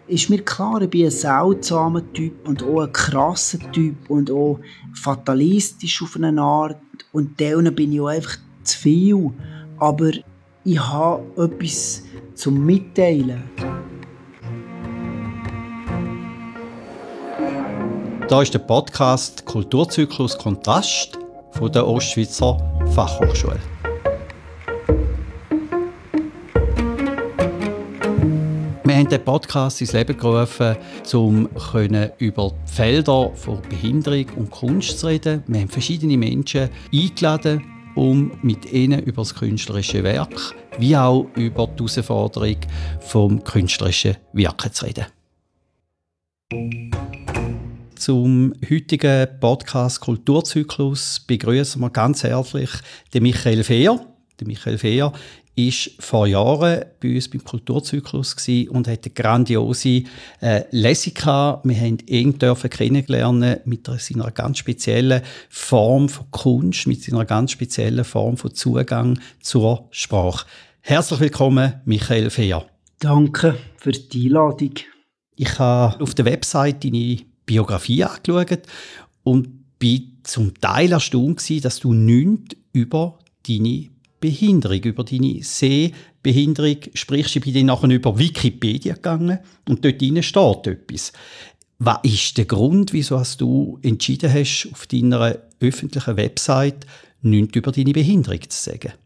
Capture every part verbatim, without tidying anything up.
ist mir klar, ich bin ein seltsamer Typ und auch ein krasser Typ und auch fatalistisch auf eine Art. Und Teilen bin ich auch einfach zu viel. Aber ich habe etwas zum Mitteilen. Da ist der Podcast Kulturzyklus Kontrast von der Ostschweizer Fachhochschule. Wir haben den Podcast ins Leben gerufen, um über die Felder von Behinderung und Kunst zu reden. Wir haben verschiedene Menschen eingeladen, um mit ihnen über das künstlerische Werk wie auch über die Herausforderung des künstlerischen Wirken zu reden. Zum heutigen Podcast Kulturzyklus begrüßen wir ganz herzlich den Michael Fehr. Der Michael Fehr war vor Jahren bei uns beim Kulturzyklus und hatte eine grandiose äh, Lesung gehabt. Wir haben ihn dürfen kennenlernen mit seiner ganz speziellen Form von Kunst, mit seiner ganz speziellen Form von Zugang zur Sprache. Herzlich willkommen, Michael Fehr. Danke für die Einladung. Ich habe auf der Website deine Biografie angeschaut und bin zum Teil erstaunt gewesen, dass du nichts über deine Behinderung, über deine Sehbehinderung sprichst. Ich bin dann nachher über Wikipedia gegangen und dort drin steht etwas. Was ist der Grund, wieso hast du entschieden hast, auf deiner öffentlichen Website nichts über deine Behinderung zu sagen?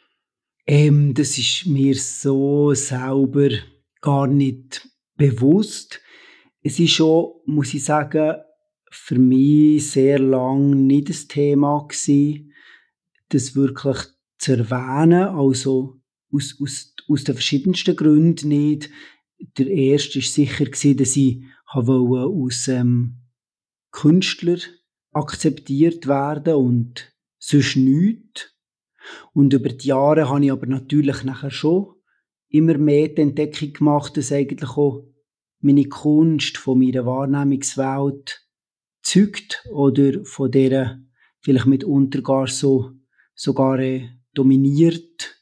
Ähm, das ist mir so selber gar nicht bewusst. Es ist schon, muss ich sagen, für mich sehr lange nicht das Thema gewesen, das wirklich zu erwähnen, also aus, aus, aus den verschiedensten Gründen nicht. Der erste war sicher, dass ich als ähm, Künstler akzeptiert werden und sonst nichts. Und über die Jahre habe ich aber natürlich nachher schon immer mehr die Entdeckung gemacht, dass eigentlich auch meine Kunst von meiner Wahrnehmungswelt zeugt oder von der vielleicht mitunter gar so sogar äh, dominiert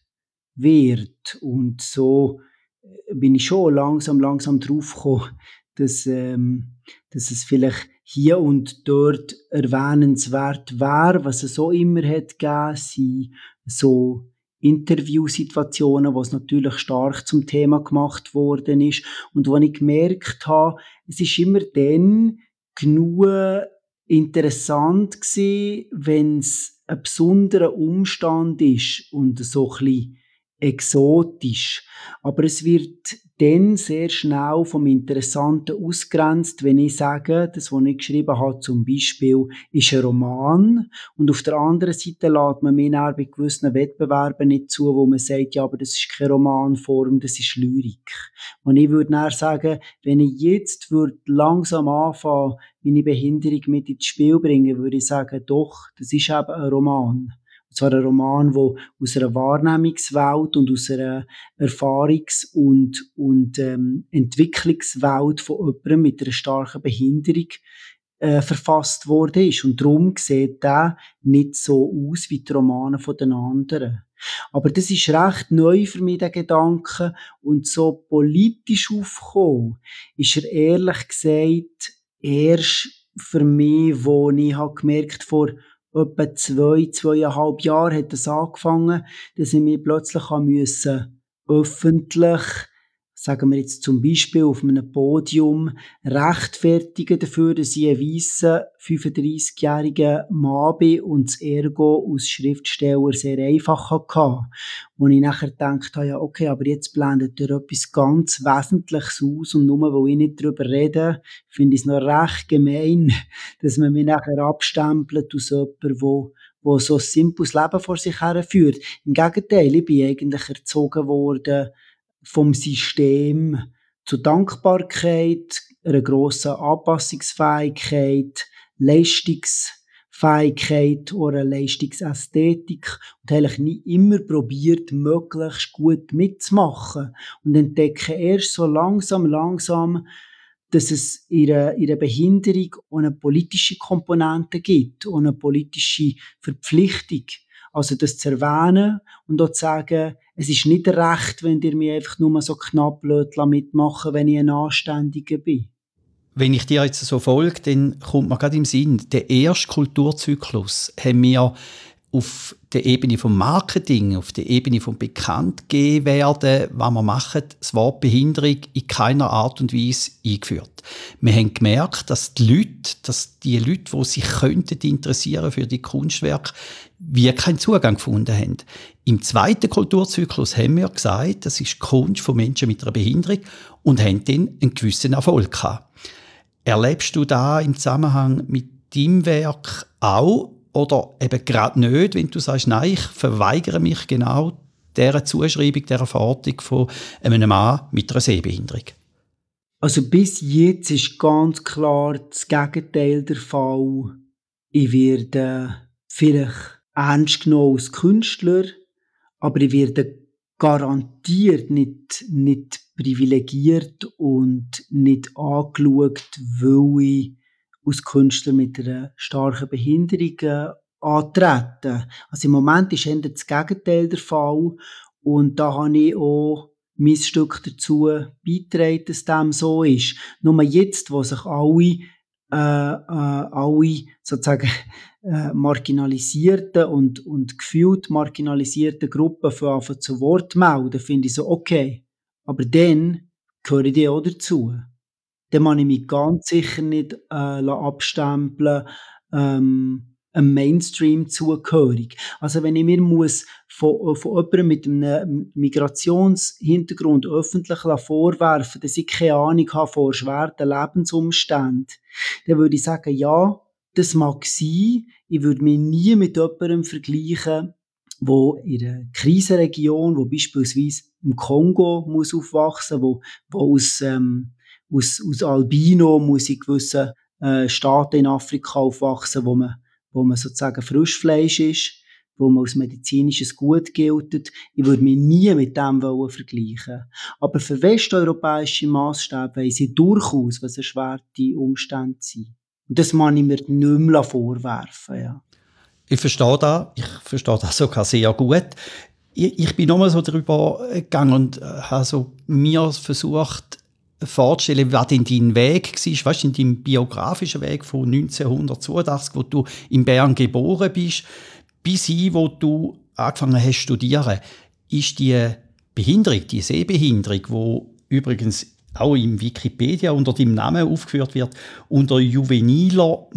wird. Und so bin ich schon langsam, langsam drauf gekommen, dass, ähm, dass es vielleicht hier und dort erwähnenswert wäre, was es so immer hat gegeben, sind so Interviewsituationen, wo es natürlich stark zum Thema gemacht worden ist und wo ich gemerkt habe, es ist immer dann genug interessant gewesen, wenn es ein besonderer Umstand ist und so ein bisschen exotisch. Aber es wird dann sehr schnell vom Interessanten ausgrenzt, wenn ich sage, das, was ich geschrieben habe, zum Beispiel, ist ein Roman. Und auf der anderen Seite lässt man mir dann bei gewissen Wettbewerben nicht zu, wo man sagt, ja, aber das ist keine Romanform, das ist Lyrik. Und ich würde dann sagen, wenn ich jetzt würde langsam anfangen, meine Behinderung mit ins Spiel bringen, würde ich sagen, doch, das ist eben ein Roman. Und zwar ein Roman, der aus einer Wahrnehmungswelt und aus einer Erfahrungs- und, und ähm, Entwicklungswelt von jemandem mit einer starken Behinderung äh, verfasst worden ist. Und darum sieht der nicht so aus wie die Romane von den anderen. Aber das ist recht neu für mich, der Gedanke. Und so politisch aufgekommen ist er ehrlich gesagt erst für mich, wo ich habe gemerkt vor etwa zwei, zweieinhalb Jahren hat es angefangen, dass ich mich plötzlich müssen, öffentlich, sagen wir jetzt zum Beispiel auf einem Podium, rechtfertigen dafür, dass ich ein weisser fünfunddreiszigjähriger Mann bin und das Ergo als Schriftsteller sehr einfach hatte. Wo ich nachher gedacht habe, ja okay, aber jetzt blendet er etwas ganz Wesentliches aus und nur weil ich nicht darüber rede, finde ich es noch recht gemein, dass man mich nachher abstempelt als jemand, wo wo so ein simples Leben vor sich her führt. Im Gegenteil, ich bin eigentlich erzogen worden vom System zur Dankbarkeit, einer grossen Anpassungsfähigkeit, Leistungsfähigkeit oder Leistungsästhetik und eigentlich nie immer probiert, möglichst gut mitzumachen und entdecke erst so langsam, langsam, dass es in einer, in einer Behinderung auch eine politische Komponente gibt und eine politische Verpflichtung. Also das zu erwähnen und auch zu sagen, es ist nicht recht, wenn ihr mich einfach nur so knapp mitmachen, wenn ich ein Anständiger bin. Wenn ich dir jetzt so folge, dann kommt mir gerade im Sinn, der erste Kulturzyklus haben wir auf der Ebene vom Marketing, auf der Ebene vom Bekanntgewerden, was wir machen, das Wort Behinderung in keiner Art und Weise eingeführt. Wir haben gemerkt, dass die Leute, dass die Leute, die sich könnten interessieren für die Kunstwerke, wie keinen Zugang gefunden haben. Im zweiten Kulturzyklus haben wir gesagt, das ist Kunst von Menschen mit einer Behinderung und haben dann einen gewissen Erfolg gehabt. Erlebst du da im Zusammenhang mit deinem Werk auch oder eben gerade nicht, wenn du sagst, nein, ich verweigere mich genau dieser Zuschreibung, dieser Verortung von einem Mann mit einer Sehbehinderung? Also bis jetzt ist ganz klar das Gegenteil der Fall. Ich werde vielleicht ernst genommen als Künstler, aber ich werde garantiert nicht, nicht privilegiert und nicht angeschaut, weil ich als Künstler mit einer starken Behinderung antrete. Also im Moment ist eher das Gegenteil der Fall und da habe ich auch mein Stück dazu beitragen, dass dem so ist. Nur jetzt, wo sich alle Äh, äh, alle sozusagen äh, marginalisierten und, und gefühlt marginalisierten Gruppen von zu Wort melden, finde ich so, okay. Aber dann gehöre ich auch dazu. Dann muss ich mich ganz sicher nicht äh, abstempeln, ähm, einem Mainstream zugehörig. Also wenn ich mir muss von, von jemandem mit einem Migrationshintergrund öffentlich vorwerfen, dass ich keine Ahnung habe von erschwerten Lebensumständen, dann würde ich sagen, ja, das mag sein. Ich würde mich nie mit jemandem vergleichen, wo in einer Krisenregion, wo beispielsweise im Kongo muss aufwachsen, wo, wo aus, ähm, aus, aus Albino muss in gewissen äh, Staaten in Afrika aufwachsen, wo man wo man sozusagen Frischfleisch ist, wo man als medizinisches Gut gilt. Ich würde mich nie mit dem vergleichen. Aber für westeuropäische Massstäbe weiss ich durchaus, was erschwerte Umstände sind. Und das kann ich mir nicht mehr vorwerfen. Ja. Ich verstehe das. Ich verstehe das sogar sehr gut. Ich, ich bin nochmal so darüber gegangen und habe so mir versucht, vorzustellen, was denn dein Weg war, weißt du, in deinem biografischen Weg von neunzehnhundertzweiundachtzig, wo du in Bern geboren bist, bis hin, wo du angefangen hast zu studieren. Ist die Behinderung, die Sehbehinderung, die übrigens auch im Wikipedia unter deinem Namen aufgeführt wird, unter juveniler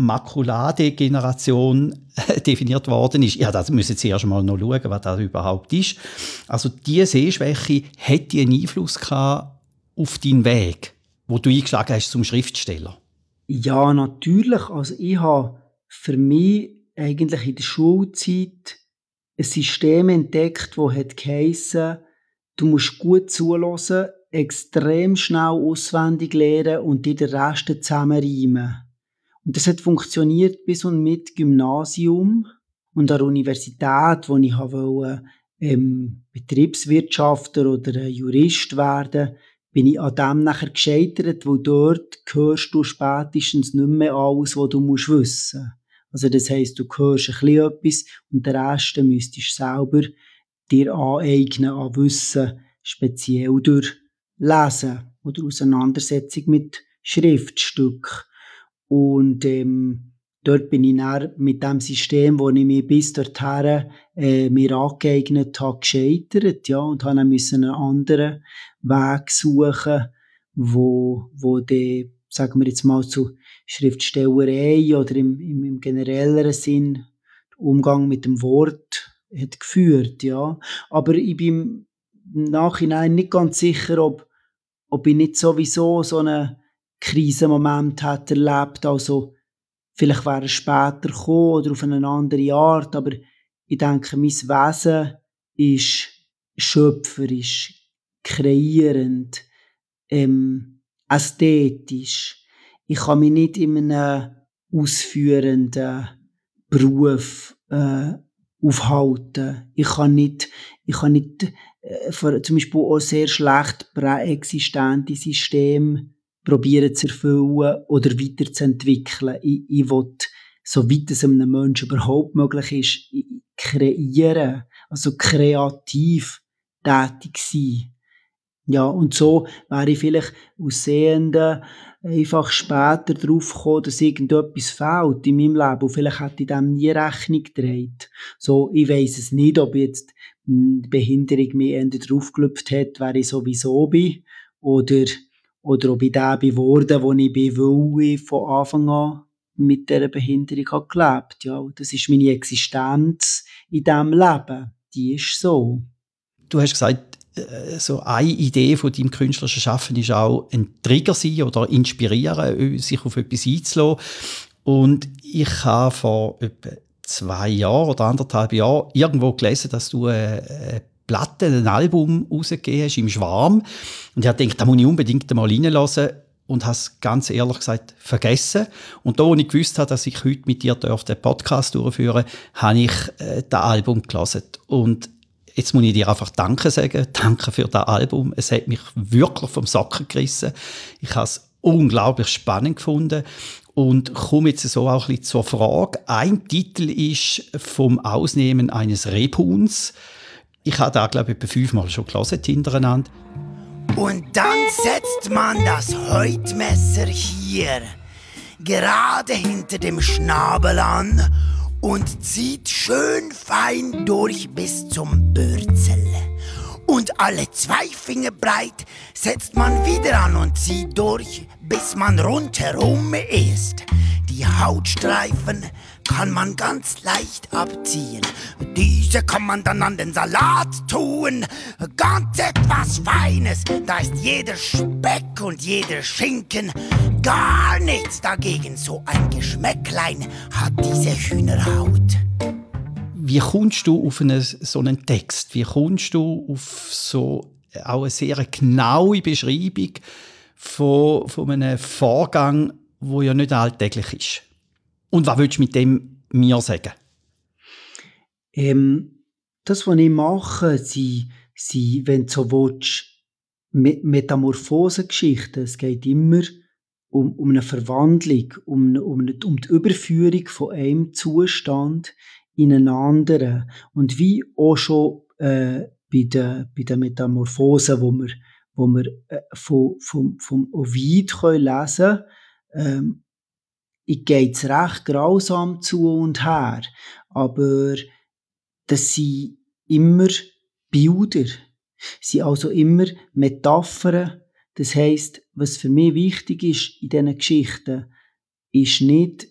Makuladegeneration definiert worden ist. Ja, das müssen Sie zuerst mal noch schauen, was das überhaupt ist. Also diese Sehschwäche hat die einen Einfluss gehabt auf deinen Weg, wo du eingeschlagen hast zum Schriftsteller? Ja, natürlich. Also ich habe für mich eigentlich in der Schulzeit ein System entdeckt, das hat geheissen, du musst gut zuhören, extrem schnell auswendig lernen und dir den Rest zusammenreimen. Und das hat funktioniert bis und mit Gymnasium und an der Universität, wo ich wollte, ähm, Betriebswirtschaftler oder Jurist werden, bin ich an dem nachher gescheitert, weil dort hörst du spätestens nicht mehr alles, was du musst wissen. Also das heisst, du hörst ein bisschen etwas und den Rest müsstest du selber dir aneignen an Wissen, speziell durch Lesen oder Auseinandersetzung mit Schriftstücken. Und ähm, dort bin ich dann mit dem System, das ich mir bis dorthin äh, mir angeeignet habe, gescheitert, ja, und habe dann müssen einen anderen Weg suchen, wo, wo die, sagen wir jetzt mal, zu Schriftstellerei oder im, im, im generelleren Sinn der Umgang mit dem Wort hat geführt, ja. Aber ich bin im Nachhinein nicht ganz sicher, ob, ob ich nicht sowieso so einen Krisenmoment hätte erlebt, also vielleicht wäre es später gekommen oder auf eine andere Art, aber ich denke, mein Wesen ist schöpferisch, kreierend, ähm, ästhetisch. Ich kann mich nicht in einem ausführenden Beruf äh, aufhalten. Ich kann nicht, ich kann nicht äh, für, zum Beispiel auch sehr schlecht präexistente Systeme probieren zu erfüllen oder weiterzuentwickeln. Ich, ich will, so weit es einem Menschen überhaupt möglich ist, kreieren, also kreativ tätig sein. Ja, und so wäre ich vielleicht aus Sehenden einfach später drauf gekommen, dass irgendetwas fehlt in meinem Leben und vielleicht hätte ich dem nie Rechnung getragen. So, ich weiss es nicht, ob jetzt die Behinderung mich eher draufgelüpft hat, wer ich sowieso bin, oder, oder ob ich der bin geworden, wo ich bin, weil ich von Anfang an mit dieser Behinderung habe gelebt. Ja, das ist meine Existenz in diesem Leben. Die ist so. Du hast gesagt, so eine Idee von deinem künstlerischen Schaffen ist auch ein Trigger sein oder inspirieren, sich auf etwas einzulassen. Und ich habe vor etwa zwei Jahren oder anderthalb Jahren irgendwo gelesen, dass du eine Platte, ein Album rausgegeben hast, im Schwarm. Und ich habe gedacht, da muss ich unbedingt mal reinhören. Und habe es ganz ehrlich gesagt vergessen. Und da, wo ich gewusst habe, dass ich heute mit dir den Podcast durchführen darf, habe ich äh, das Album gelesen. Und jetzt muss ich dir einfach Danke sagen. Danke für das Album. Es hat mich wirklich vom Socken gerissen. Ich habe es unglaublich spannend gefunden. Und komme jetzt so auch ein bisschen zur Frage. Ein Titel ist «Vom Ausnehmen eines Rebhuhns». Ich habe da, glaube ich, etwa fünfmal schon gelesen hintereinander. Und dann setzt man das Häutmesser hier, gerade hinter dem Schnabel an und zieht schön fein durch bis zum Bürzel. Und alle zwei Finger breit setzt man wieder an und zieht durch, bis man rundherum ist. Die Hautstreifen kann man ganz leicht abziehen. Diese kann man dann an den Salat tun. Ganz etwas Feines, da ist jeder Speck und jeder Schinken gar nichts dagegen. So ein Geschmäcklein hat diese Hühnerhaut. Wie kommst du auf einen, so einen Text? Wie kommst du auf so auch eine sehr genaue Beschreibung von, von einem Vorgang, der ja nicht alltäglich ist? Und was willst du mit dem mir sagen? Ähm, das, was ich mache, sind, sind wenn du so willst, Metamorphosengeschichten. Es geht immer um, um eine Verwandlung, um, um, um die Überführung von einem Zustand in einen anderen. Und wie auch schon äh, bei den bei den Metamorphosen, wo wir, wo wir äh, von, vom, vom Ovid können lesen können, ich geht's recht grausam zu und her, aber das sind immer Bilder, sind also immer Metaphern. Das heisst, was für mich wichtig ist in diesen Geschichten, ist nicht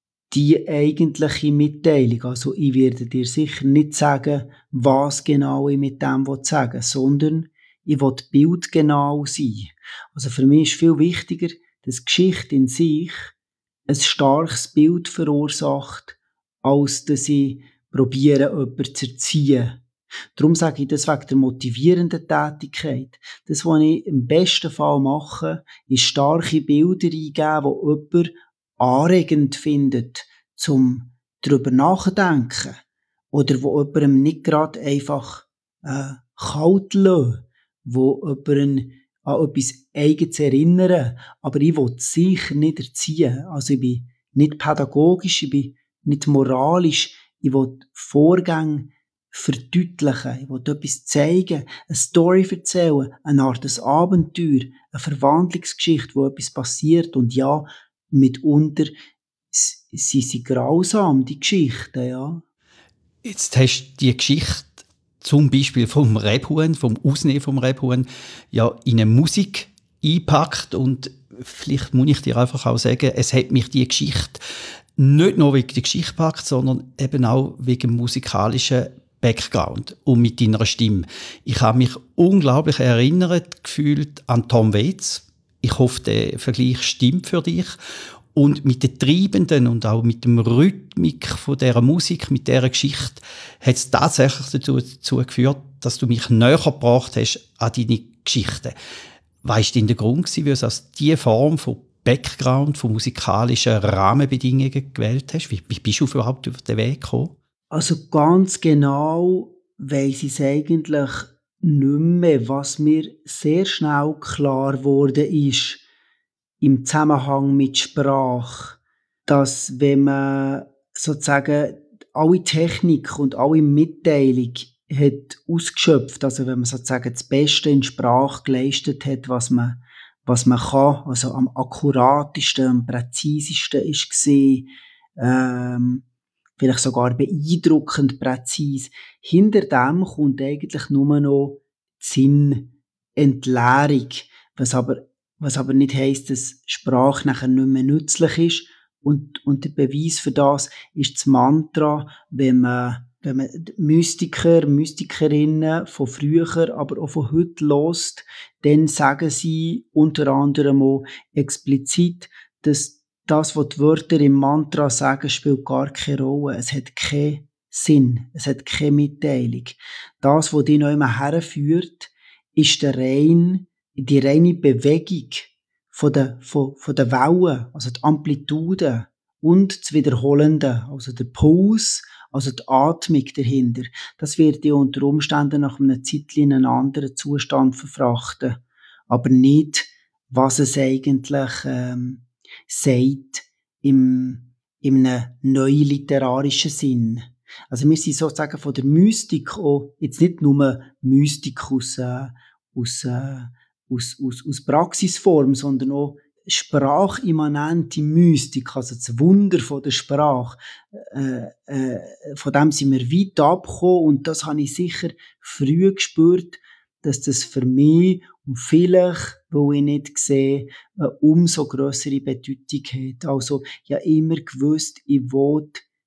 die eigentliche Mitteilung. Also ich werde dir sicher nicht sagen, was genau ich mit dem sagen will, sondern ich will bildgenau sein. Also für mich ist viel wichtiger, dass die Geschichte in sich ein starkes Bild verursacht, als dass ich probiere, jemanden zu erziehen. Darum sage ich das wegen der motivierenden Tätigkeit. Das, was ich im besten Fall mache, ist starke Bilder eingeben, die jemand anregend findet, zum darüber nachdenken. Oder wo jemandem nicht gerade einfach äh, kalt lassen, wo jemanden an etwas Eigenes erinnern. Aber ich will sicher nicht erziehen. Also ich bin nicht pädagogisch, ich bin nicht moralisch. Ich will Vorgänge verdeutlichen. Ich will etwas zeigen, eine Story erzählen, eine Art ein Abenteuer, eine Verwandlungsgeschichte, wo etwas passiert. Und ja, mitunter sind sie grausam, die Geschichten, ja. Jetzt hast du die Geschichte zum Beispiel vom Rebhuhn, vom Ausnehmen vom Rebhuhn, ja in eine Musik eingepackt und vielleicht muss ich dir einfach auch sagen, es hat mich die Geschichte nicht nur wegen der Geschichte gepackt, sondern eben auch wegen dem musikalischen Background und mit deiner Stimme. Ich habe mich unglaublich erinnert gefühlt an Tom Waits. Ich hoffe, der Vergleich stimmt für dich. Und mit der treibenden und auch mit dem Rhythmik von dieser Musik, mit dieser Geschichte, hat es tatsächlich dazu, dazu geführt, dass du mich näher gebracht hast an deine Geschichten. Weißt du, in der Grund gewesen, wie du aus dieser Form von Background, von musikalischen Rahmenbedingungen gewählt hast? Wie, wie bist du überhaupt auf den Weg gekommen? Also ganz genau weiss ich es eigentlich nicht mehr. Was mir sehr schnell klar geworden ist, im Zusammenhang mit Sprache, dass wenn man sozusagen alle Technik und alle Mitteilung hat ausgeschöpft, also wenn man sozusagen das Beste in Sprache geleistet hat, was man, was man kann, also am akkuratesten, am präzisesten ist gesehen, ähm, vielleicht sogar beeindruckend präzise. Hinter dem kommt eigentlich nur noch die Sinnentleerung, was aber, was aber nicht heisst, dass Sprache nachher nicht mehr nützlich ist. Und, und der Beweis für das ist das Mantra, wenn man, wenn man Mystiker, Mystikerinnen von früher, aber auch von heute hört, dann sagen sie unter anderem auch explizit, dass das, was die Wörter im Mantra sagen, spielt gar keine Rolle. Es hat keinen Sinn. Es hat keine Mitteilung. Das, was dich noch immer herführt, ist der rein, die reine Bewegung von der, von, von der Wellen, also die Amplitude und das Wiederholende, also der Puls, also die Atmung dahinter. Das wird dich unter Umständen nach einer Zeit in einen anderen Zustand verfrachten. Aber nicht, was es eigentlich, ähm, sagt im, im einem neuliterarischen Sinn. Also wir sind sozusagen von der Mystik auch, jetzt nicht nur Mystik aus, äh, aus, äh, aus, aus, aus Praxisform, sondern auch sprachimmanente Mystik, also das Wunder von der Sprache, äh, äh, von dem sind wir weit abgekommen und das habe ich sicher früh gespürt, dass das für mich und vielleicht, weil ich nicht sehe, eine umso grössere Bedeutung hat. Also, ich habe immer gewusst, ich will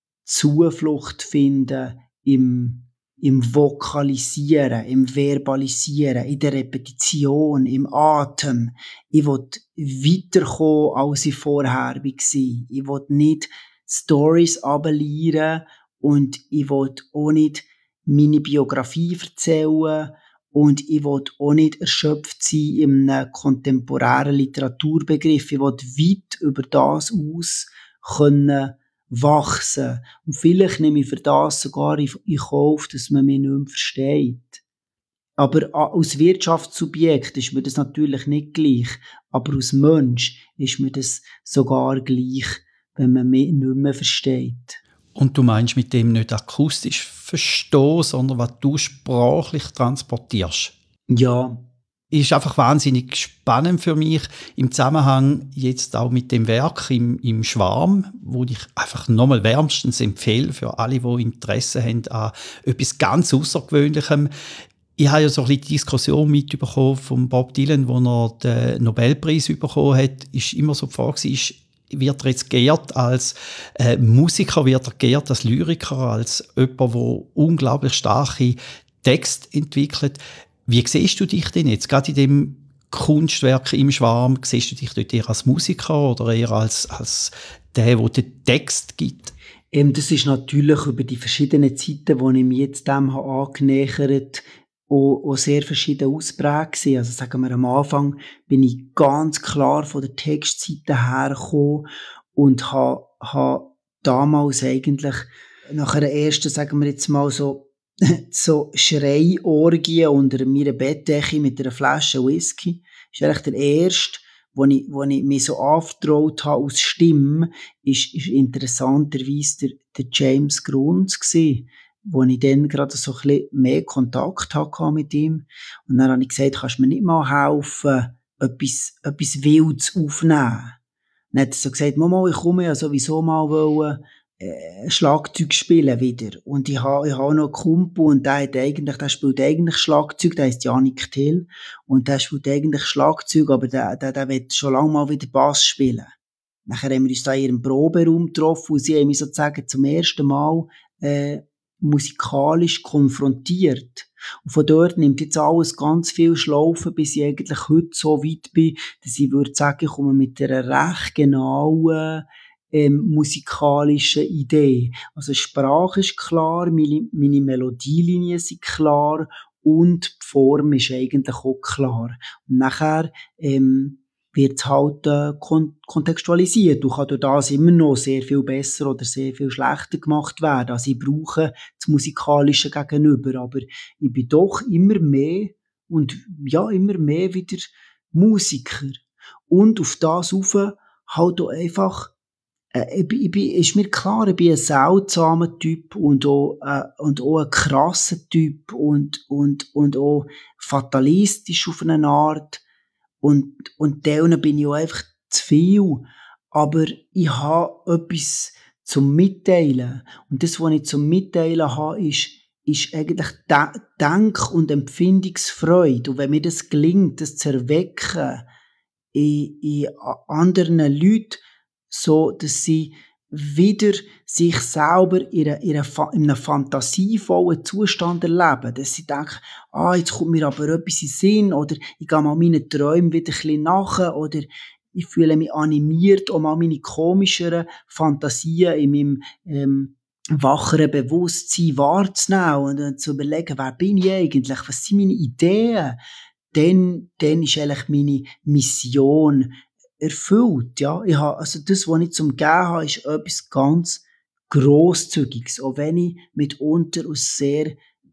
Zuflucht finden im, im Vokalisieren, im Verbalisieren, in der Repetition, im Atem. Ich will weiterkommen, als ich vorher war. Ich will nicht Stories abelieren und ich will auch nicht meine Biografie erzählen. Und ich will auch nicht erschöpft sein in einem kontemporären Literaturbegriff. Ich will weit über das aus können wachsen. Und vielleicht nehme ich für das sogar in Kauf, dass man mich nicht mehr versteht. Aber als Wirtschaftssubjekt ist mir das natürlich nicht gleich. Aber als Mensch ist mir das sogar gleich, wenn man mich nicht mehr versteht. Und du meinst mit dem nicht akustisch verstehen, sondern was du sprachlich transportierst? Ja. Ist einfach wahnsinnig spannend für mich im Zusammenhang jetzt auch mit dem Werk im, im Schwarm, wo ich einfach nochmal wärmstens empfehle für alle, die Interesse haben an etwas ganz Außergewöhnlichem. Ich habe ja so ein bisschen die Diskussion mitbekommen von Bob Dylan, wo er den Nobelpreis bekommen hat, ist immer so die Frage, ist, wird er jetzt geehrt als äh, Musiker, wird er geehrt als Lyriker, als jemand, der unglaublich starke Texte entwickelt. Wie siehst du dich denn jetzt, gerade in dem Kunstwerk im Schwarm? Siehst du dich dort eher als Musiker oder eher als, als der, der den Text gibt? Ähm, das ist natürlich über die verschiedenen Zeiten, wo ich mich jetzt dem habe angenähert auch, auch sehr verschieden ausprägt gewesen. Also sagen wir, am Anfang bin ich ganz klar von der Textseite hergekommen und habe, habe damals eigentlich nach einer ersten, sagen wir jetzt mal so, so Schreiorgie unter meiner Bettdecke mit einer Flasche Whisky. Das ist eigentlich der erste, wo ich, wo ich mich so anvertraut habe aus Stimme, ist, ist interessanterweise der, der James Grunz gewesen, wo ich dann gerade so ein bisschen mehr Kontakt hatte mit ihm. Und dann habe ich gesagt, kannst du mir nicht mal helfen, etwas, etwas Wildes aufnehmen? Dann hat er so gesagt, Mama, ich komme ja sowieso mal wollen, äh, Schlagzeug spielen wieder. Und ich habe, ich habe noch einen Kumpel und der hat eigentlich, der spielt eigentlich Schlagzeug, der heisst Janik Till. Und der spielt eigentlich Schlagzeug, aber der, der, der will schon lange mal wieder Bass spielen. Nachher haben wir uns da in ihrem Proberaum getroffen und sie haben mich sozusagen zum ersten Mal, äh, musikalisch konfrontiert. Und von dort nimmt jetzt alles ganz viel Schlaufen, bis ich eigentlich heute so weit bin, dass ich würde sagen, ich komme mit einer recht genauen ähm, musikalischen Idee. Also Sprache ist klar, meine, meine Melodielinien sind klar und die Form ist eigentlich auch klar. Und nachher ähm, wird es halt äh, kon- kontextualisiert. Du kannst durch das immer noch sehr viel besser oder sehr viel schlechter gemacht werden. Also ich brauche das Musikalische gegenüber, aber ich bin doch immer mehr und ja, immer mehr wieder Musiker. Und auf das rauf halt auch einfach äh, ich bin, ich bin, ist mir klar, ich bin ein seltsamer Typ und auch, äh, und auch ein krasser Typ und, und, und auch fatalistisch auf eine Art. Und, und denen bin ich auch einfach zu viel. Aber ich habe etwas zum Mitteilen. Und das, was ich zum Mitteilen habe, ist, ist eigentlich De- Denk- und Empfindungsfreude. Und wenn mir das gelingt, das zu erwecken in, in anderen Leuten, so, dass sie wieder sich selber in, einer, in, einer, in einem fantasievollen Zustand erleben. Dass sie denken, ah, jetzt kommt mir aber etwas in den Sinn, oder ich gehe mal meinen Träumen wieder ein bisschen nach, oder ich fühle mich animiert, um mal meine komischeren Fantasien in meinem ähm, wacheren Bewusstsein wahrzunehmen und zu überlegen, wer bin ich eigentlich, was sind meine Ideen. Dann, dann ist eigentlich meine Mission erfüllt, ja. Ich habe, also das, was ich zum Geben habe, ist etwas ganz Grosszügiges, auch wenn ich mitunter aus sehr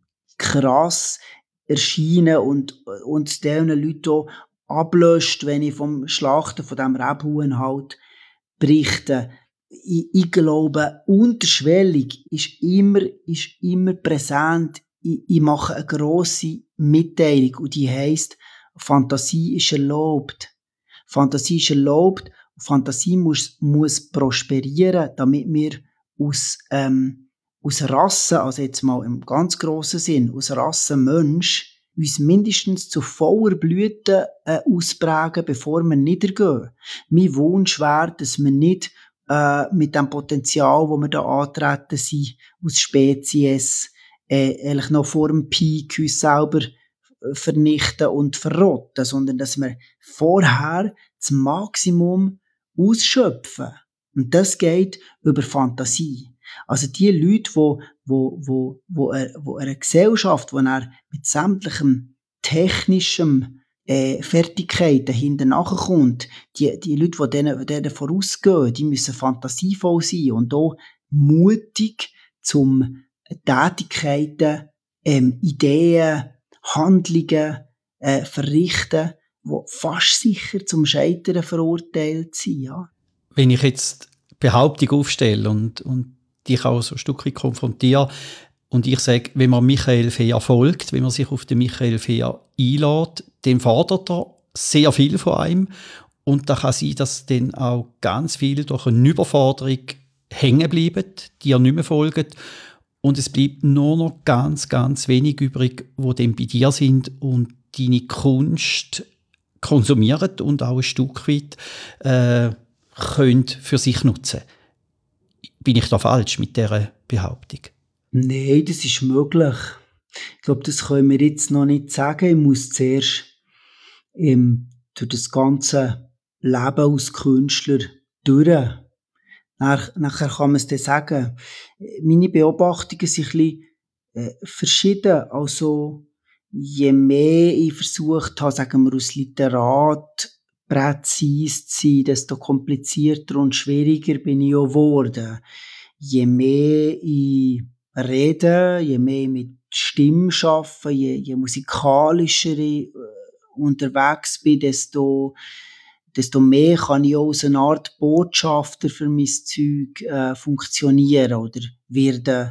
krass erscheine und, und diesen Leuten auch ablöscht, wenn ich vom Schlachten von diesem Rebhuhn halt berichte. Ich, ich glaube, unterschwellig ist immer, ist immer präsent. Ich, ich mache eine grosse Mitteilung und die heisst, Fantasie ist erlaubt. Fantasie ist erlaubt. Fantasie muss, muss prosperieren, damit wir aus, ähm, aus Rasse, also jetzt mal im ganz grossen Sinn, aus Rasse Mensch, uns mindestens zu voller Blüte äh, ausprägen, bevor wir niedergehen. Mein Wunsch wäre, dass wir nicht äh, mit dem Potenzial, das wir da antreten sind, aus Spezies, äh, eigentlich noch vor dem Peak uns selber vernichten und verrotten, sondern dass wir vorher das Maximum ausschöpfen. Und das geht über Fantasie. Also die Leute, wo, wo, wo, wo, wo eine Gesellschaft, wo er mit sämtlichem technischem äh, Fertigkeiten hinten nachkommt, die, die Leute, die denen, denen vorausgehen, die müssen fantasievoll sein und auch mutig zum Tätigkeiten, ähm, Ideen, Handlungen äh, verrichten, die fast sicher zum Scheitern verurteilt sind. Ja. Wenn ich jetzt Behauptung aufstelle und, und dich auch so ein Stückchen konfrontiere und ich sage, wenn man Michael Fehr folgt, wenn man sich auf den Michael Fehr einlädt, dann fordert er sehr viel von einem und da kann sein, dass dann auch ganz viel durch eine Überforderung hängen bleiben, die er nicht mehr folgen. Und es bleibt nur noch ganz, ganz wenig übrig, die dann bei dir sind und deine Kunst konsumieren und auch ein Stück weit äh, können für sich nutzen. Bin ich da falsch mit dieser Behauptung? Nein, das ist möglich. Ich glaube, das können wir jetzt noch nicht sagen. Ich muss zuerst ähm, durch das ganze Leben als Künstler durch. Nach, nachher kann man es dann sagen. Meine Beobachtungen sind ein bisschen äh, verschieden. Also, je mehr ich versucht habe, sagen wir, als Literat präzise zu sein, desto komplizierter und schwieriger bin ich auch geworden. Je mehr ich rede, je mehr ich mit Stimme arbeite, je, je musikalischer ich äh, unterwegs bin, desto desto mehr kann ich auch als eine Art Botschafter für mein Zeug äh, funktionieren oder werden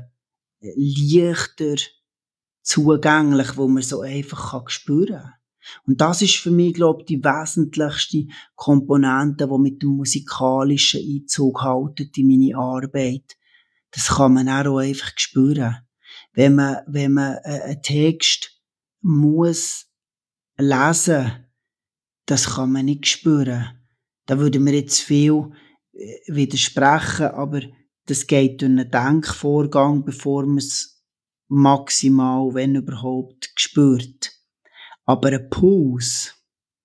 leichter zugänglich, wo man so einfach kann spüren kann. Und das ist für mich, glaube ich, die wesentlichste Komponente, die mit dem musikalischen Einzug haltet in meine Arbeit. Das kann man auch einfach spüren. Wenn man, wenn man einen Text muss lesen, das kann man nicht spüren. Da würde mir jetzt viel widersprechen, aber das geht durch einen Denkvorgang, bevor man es maximal, wenn überhaupt, spürt. Aber ein Puls,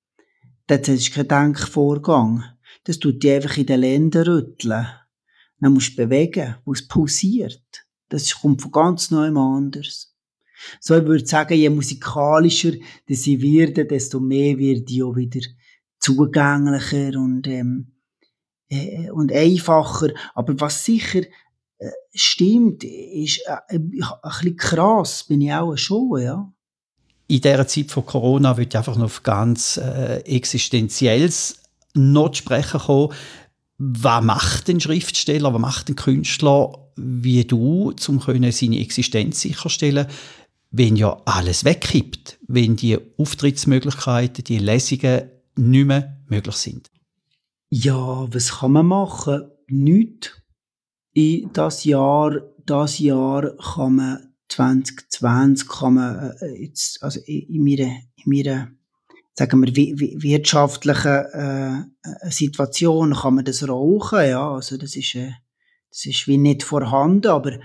das ist kein Denkvorgang. Das tut dich einfach in den Lenden rütteln. Dann musst du bewegen, wo es pulsiert. Das kommt von ganz neuem anders. So, ich würde sagen, je musikalischer dass ich werde, desto mehr werde ich auch wieder zugänglicher und, ähm, äh, und einfacher. Aber was sicher äh, stimmt, ist äh, ein bisschen krass, bin ich auch schon, ja. In dieser Zeit von Corona würde ich einfach noch auf ganz äh, Existenzielles noch zu sprechen kommen. was macht ein Schriftsteller, was macht ein Künstler wie du, um seine Existenz sicherstellen, wenn ja alles wegkippt, wenn die Auftrittsmöglichkeiten, die Lesungen nicht mehr möglich sind? Ja, was kann man machen? Nichts. In das Jahr, das Jahr kann man zwanzig zwanzig kann man äh, jetzt, also in meiner, in meiner, sagen wir, wirtschaftlichen äh, Situation kann man das rauchen, ja, also das ist, äh, das ist wie nicht vorhanden, aber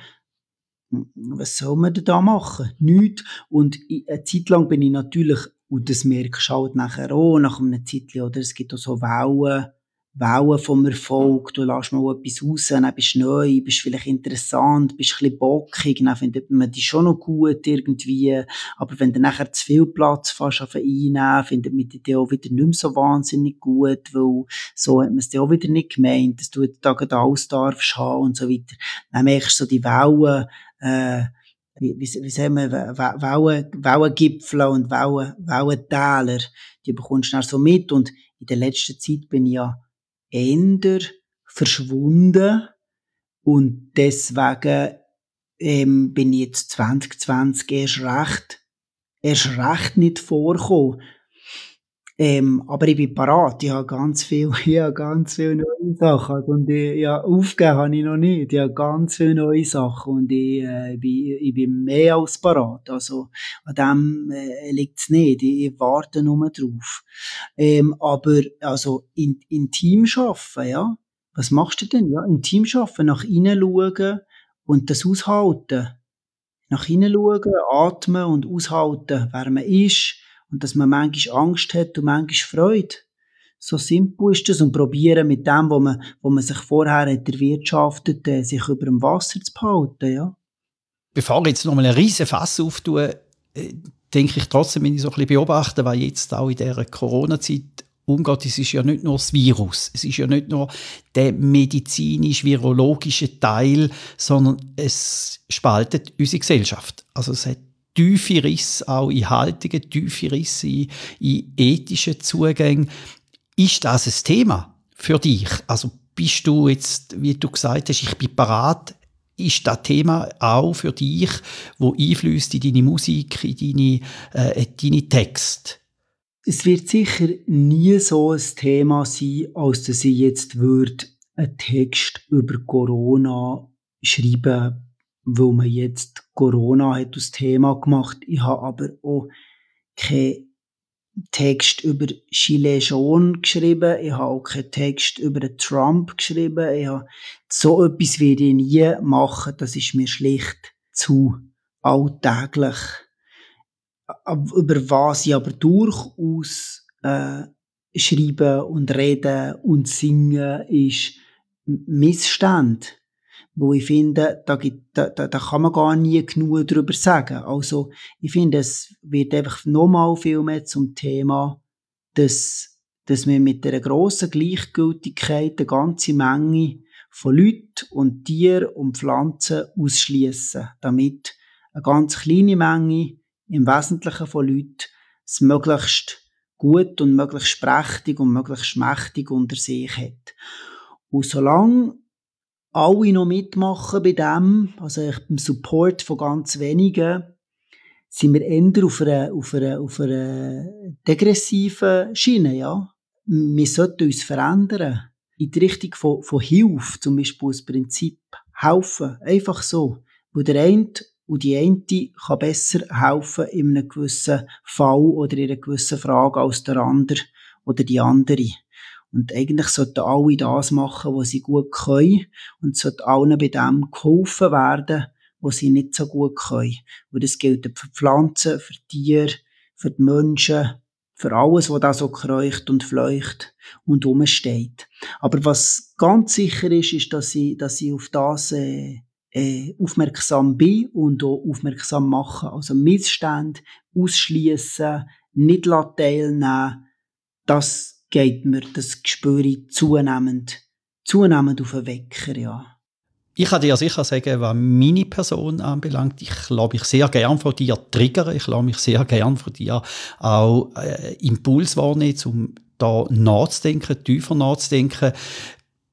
was soll man denn da machen? Nichts. Und eine Zeit lang bin ich natürlich, und das merkst du halt nachher auch, nach einer Zeit, oder es gibt auch so Wellen, Wellen vom Erfolg, du lässt mal etwas raus, dann bist du neu, bist vielleicht interessant, bist ein bisschen bockig, dann findet man dich schon noch gut irgendwie, aber wenn du nachher zu viel Platz fast auf einnehmen, findet man dich auch wieder nicht mehr so wahnsinnig gut, weil so hat man es auch wieder nicht gemeint, dass du da gerade alles darfst haben und so weiter. Dann merkst du so die Wellen, äh, wie, wie, wie sagen wir, Wellen, Wellengipfel und Wellen, Wellentäler, die bekommst du dann so mit, und in der letzten Zeit bin ich ja eher verschwunden, und deswegen ähm, bin ich jetzt zwanzig zwanzig erst recht, erst recht nicht vorgekommen. Ähm, aber ich bin parat, ich habe ganz viel, ich habe ganz viele neue Sachen, also, und ich, ja, aufgegeben habe ich noch nicht, ich habe ganz viele neue Sachen, und ich, äh, bin, ich bin mehr als parat, also an dem äh, liegt es nicht, ich, ich warte nur drauf. Ähm, aber also in, in Team arbeiten, ja, was machst du denn? Ja, in Team arbeiten, nach innen schauen und das aushalten, nach innen schauen, atmen und aushalten, wer man ist. Und dass man manchmal Angst hat und manchmal Freude. So simpel ist das. Und probieren mit dem, wo man, wo man sich vorher hat erwirtschaftet, äh, sich über dem Wasser zu behalten, ja. Bevor ich jetzt nochmal einen riesen Fass auftue, äh, denke ich trotzdem, wenn ich so ein bisschen beobachte, was jetzt auch in dieser Corona-Zeit umgeht, es ist ja nicht nur das Virus, es ist ja nicht nur der medizinisch-virologische Teil, sondern es spaltet unsere Gesellschaft. Also es hat tiefe Risse auch in Haltungen, tiefe Risse in, in ethischen Zugängen. Ist das ein Thema für dich? Also bist du jetzt, wie du gesagt hast, ich bin parat, ist das Thema auch für dich, wo einfließt in deine Musik, in deine, äh, deine Texte? Es wird sicher nie so ein Thema sein, als dass ich jetzt würde einen Text über Corona schreiben, weil man jetzt Corona hat als Thema gemacht. Ich habe aber auch keinen Text über Gilets jaunes geschrieben. Ich habe auch keinen Text über Trump geschrieben. Ich habe so etwas werde ich nie machen. Das ist mir schlicht zu alltäglich. Über was ich aber durchaus äh, schreiben und reden und singen, ist Missstände. Wo ich finde, da, gibt, da, da, da kann man gar nie genug drüber sagen. Also, ich finde, es wird einfach nochmal viel mehr zum Thema, dass, dass wir mit einer grossen Gleichgültigkeit eine ganze Menge von Leuten und Tieren und Pflanzen ausschliessen, damit eine ganz kleine Menge, im Wesentlichen von Leuten, es möglichst gut und möglichst prächtig und möglichst mächtig unter sich hat. Und solange alle noch mitmachen bei dem, also beim Support von ganz wenigen, sind wir eher auf einer, auf einer, auf einer degressiven Schiene, ja. Wir sollten uns verändern. In die Richtung von, von Hilfe, zum Beispiel das Prinzip helfen. Einfach so. Wo der eine und die eine kann besser helfen in einem gewissen Fall oder in einer gewissen Frage als der andere oder die andere. Und eigentlich sollten alle das machen, was sie gut können, und sollten allen bei dem geholfen werden, was sie nicht so gut können. Und das gilt für Pflanzen, für Tiere, für die Menschen, für alles, was da so kreucht und fleucht und rumsteht. Aber was ganz sicher ist, ist, dass ich, dass ich auf das äh, äh, aufmerksam bin und auch aufmerksam mache. Also Missstände ausschliessen, nicht teilnehmen, das geht mir, das spüre ich zunehmend, zunehmend auf den Wecker, ja. Ich kann dir sicher sagen, was meine Person anbelangt, ich lasse mich sehr gern von dir triggern, ich lasse mich sehr gern von dir auch äh, Impuls wahrnehmen, um da nachzudenken, tiefer nachzudenken.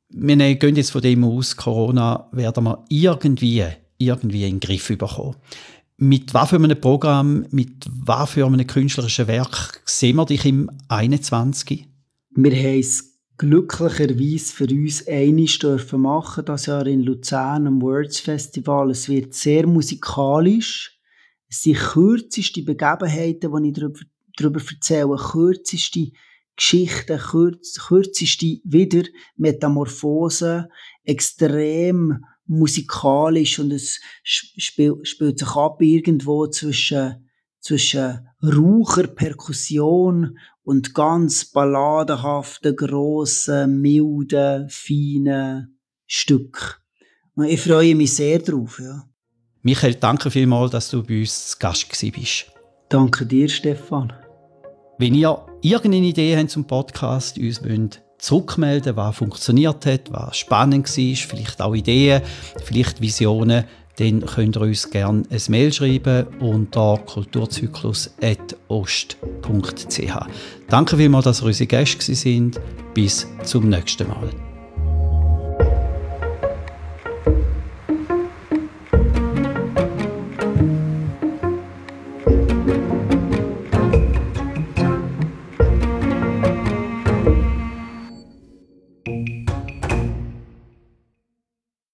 wir gehen jetzt von dem aus, Corona werden wir irgendwie, irgendwie in den Griff bekommen. Mit was für einem Programm, mit was für einem künstlerischen Werk sehen wir dich im einundzwanzig? Wir haben es glücklicherweise für uns einig dürfen machen, das Jahr in Luzern am Words Festival. Es wird sehr musikalisch. Es sind kürzeste Begebenheiten, die ich darüber, darüber erzähle, kürzeste Geschichten, kürz, kürzeste wieder Metamorphosen, extrem musikalisch, und es spiel, spielt sich ab irgendwo zwischen, zwischen Raucher, Perkussion und ganz balladenhaften, grossen, milden, feinen Stück. Und ich freue mich sehr drauf, ja. Michael, danke vielmals, dass du bei uns zu Gast bist. Danke dir, Stefan. Wenn ihr irgendeine Idee habt zum Podcast, uns müsst zurückmelden, was funktioniert hat, was spannend war, vielleicht auch Ideen, vielleicht Visionen, dann könnt ihr uns gerne ein Mail schreiben unter kulturzyklus at ost punkt c h. Danke vielmals, dass ihr unsere Gäste waren. Bis zum nächsten Mal.